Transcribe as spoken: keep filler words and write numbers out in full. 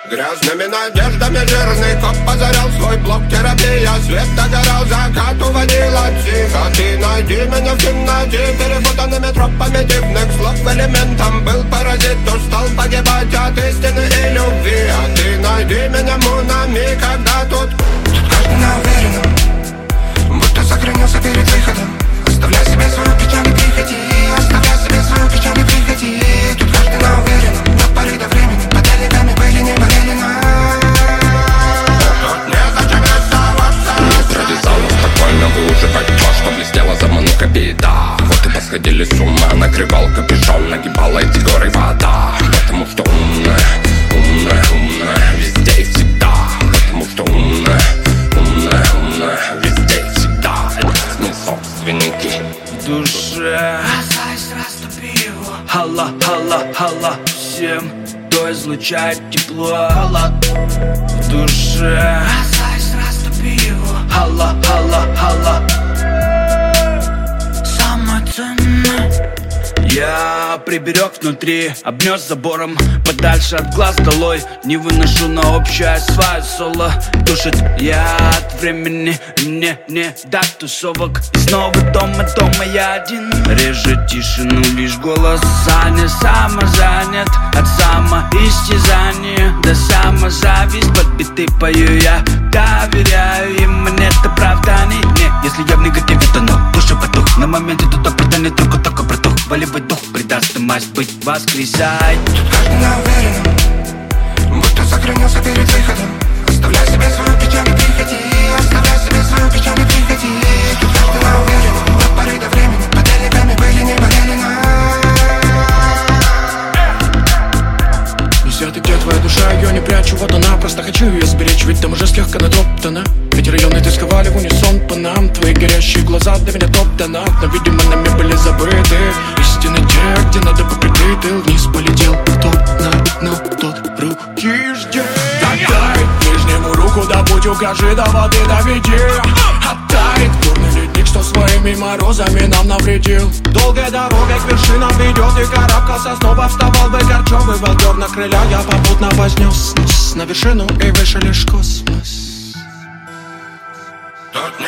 Грязными надеждами жирный коп позарял свой блок терапия. Свет догорал, закат уводила тихо. Ты найди меня в темноте, перепутанными тропами дивных слов. Элементом был паразит, устал погибать от истины и любви. А ты найди меня, Мунами, когда тут Тут каждый на уверенном, будто сохранился перед выходом. Оставляй себе свою печаль и приходи, оставляй себе свою печаль и приходи. Тут каждый на уверенном, до поры до времени подельниками были не болели, но тут незачем расставаться. Не прорезал, но спокойно выуживать то, что блестело за манука беда. Вот и посходили с ума, накрывал капюшон, нагибала эти горы вода. Потому что умная, умная, умная, везде и всегда. Потому что умная, умная, умная, везде и всегда. Это не собственники в душе. Хала, хала, хала всем, кто излучает тепло. В душе. Хала, хала, хала. Самое ценное я приберег внутри, обнес забором подальше от глаз долой. Не выношу на общее свое соло. Душит яд времени, мне не до тусовок. И снова дома, дома я один. Режет тишину лишь голос Саня. Самозанят от самоистязания до самозависть. Под биты пою я, доверяю им, нет оправданий. Не, если я в негативе, то но душа потух. На моменте тут оправдание только, только протух. Волевой дух придаст и масть быть воскресай. Тут каждый на уверенном, будто сохранился перед выходом. Оставляй себе свою печаль и приходи, оставляй себе свою печаль и приходи. Тут каждый на уверенном, до поры до времени подельниками были не болели, но Несет, и где твоя душа, ее не прячу, вот она. Просто хочу ее сберечь, ведь там уже слегка натоптана. Ведь районы тосковали в унисон по нам. Твои горящие глаза для меня топ-донат. Но, видимо, нами были забыты истины те, где надо покрытый тыл. Вниз полетел топ на, но тот руки ждет. Отдай нижнему руку, добудь, укажи, до воды доведи. Оттает горный ледник, что своими морозами нам навредил. Долгая дорога к вершинам ведет, и карабкался, снова вставал бы горчевый волдер. На крыля я попутно вознес на вершину, и выше лишь космос. Тут